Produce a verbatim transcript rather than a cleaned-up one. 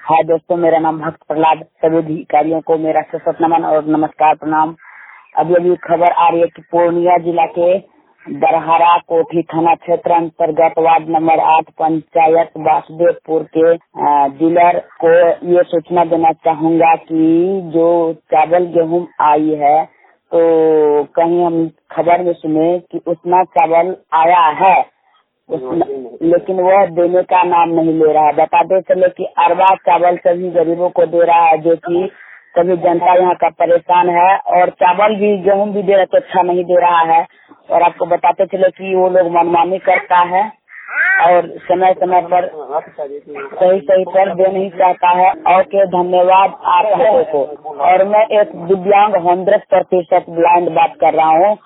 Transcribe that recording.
हाय दोस्तों, मेरा नाम भक्त प्रहलाद। सभी अधिकारियों को मेरा सशक्त नमन और नमस्कार प्रणाम। अभी अभी खबर आ रही है कि पूर्णिया जिला के दरहरा कोठी थाना क्षेत्र अंतर्गत वार्ड नंबर आठ पंचायत वासुदेवपुर के डीलर को ये सूचना देना चाहूंगा कि जो चावल गेहूं आई है तो कहीं हम खबर में सुने कि उतना चावल आया है, लेकिन वह देने का नाम नहीं ले रहा है। बताते चले कि अरबा चावल सभी गरीबों को दे रहा है, जो कि सभी जनता यहाँ का परेशान है। और चावल भी गेहूं भी दे रहा तो अच्छा नहीं दे रहा है। और आपको बताते चले कि वो लोग मनमानी करता है और समय समय पर सही सही पर दे नहीं चाहता है। और के धन्यवाद आप सबको। और मैं एक दिव्यांग हंड्रेड प्रतिशत ब्लाइंड बात कर रहा हूँ।